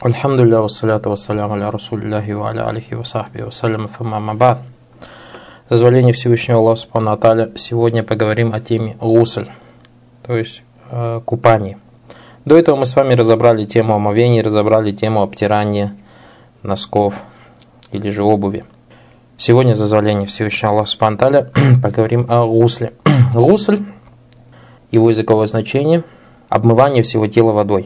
Альхамдулилля, вассаляту вассаляму аля расулиллахи ва аля алихи ва сахби вассаляму фамма мабад. С дозволения Всевышнего Аллаха Субхану ва Тааля, сегодня поговорим о теме гусль, то есть купание. До этого мы с вами разобрали тему омовения, разобрали тему обтирания носков или же обуви. Сегодня, с дозволения Всевышнего Аллаха Субхану ва Тааля, поговорим о гусле. Гусль, его языковое значение – обмывание всего тела водой.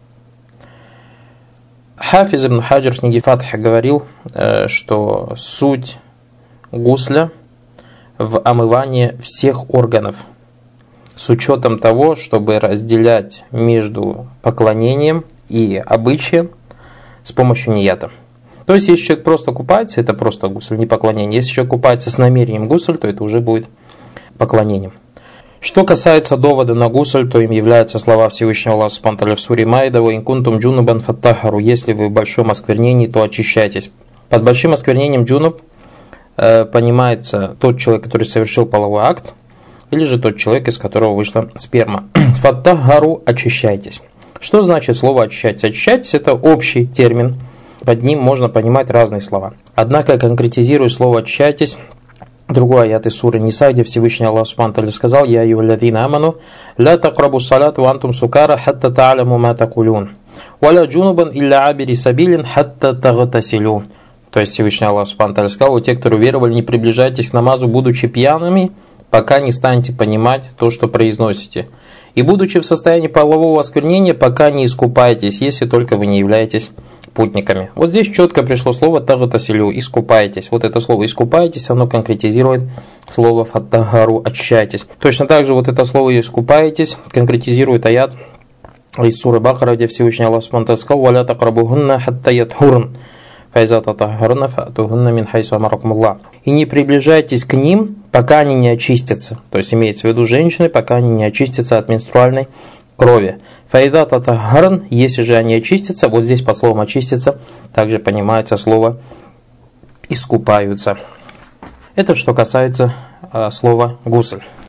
Хафиз ибн Хаджар в книге Фатх говорил, что суть гусля в омывании всех органов, с учетом того, чтобы разделять между поклонением и обычаем с помощью нията. То есть, если человек просто купается, это просто гусль, не поклонение. Если человек купается с намерением гусль, то это уже будет поклонением. Что касается довода на гусль, то им являются слова Всевышнего Аллаха Субхану ва Тааля в суре Майда: «Ва ин кунтум джунубан фаттахару», если вы в большом осквернении, то очищайтесь. Под большим осквернением джунуб понимается тот человек, который совершил половой акт, или же тот человек, из которого вышла сперма. Фаттахару, очищайтесь. Что значит слово очищайтесь? Очищайтесь — это общий термин, под ним можно понимать разные слова. Однако, конкретизируя слово очищайтесь, другой аят из суры Ниса, где Всевышний Аллах Субхану ва Тааля сказал: «Я айюхаллазина аману, ла тaqрабу ссалата ва антум сукара, хатта та'ламу ма такулун, ва ла джунубан илля абири сабилин, хатта тагтасилу». То есть Всевышний Аллах Субхану ва Тааля сказал: те, кто уверовали, не приближайтесь к намазу, будучи пьяными, пока не станете понимать то, что произносите, и будучи в состоянии полового осквернения, пока не искупаетесь, если только вы не являетесь путниками. Вот здесь четко пришло слово «тагтасилю», «искупаетесь». Вот это слово «искупаетесь», оно конкретизирует слово «фаттахару», «очищайтесь». Точно так же вот это слово «искупаетесь» конкретизирует аят из суры Бакара, где Всевышний Аллах Субхану ва Тааля сказал: «Ва ля тaqрабухунна хатта ятхурн, фаиза татаххарна фа'тухунна мин хайсу амаракумуллах». И не приближайтесь к ним, пока они не очистятся. То есть имеется в виду женщины, пока они не очистятся от менструальной крови. Фаиза татаххарн, если же они очистятся, вот здесь под словом очистятся также понимается слово искупаются. Это что касается слова гусль.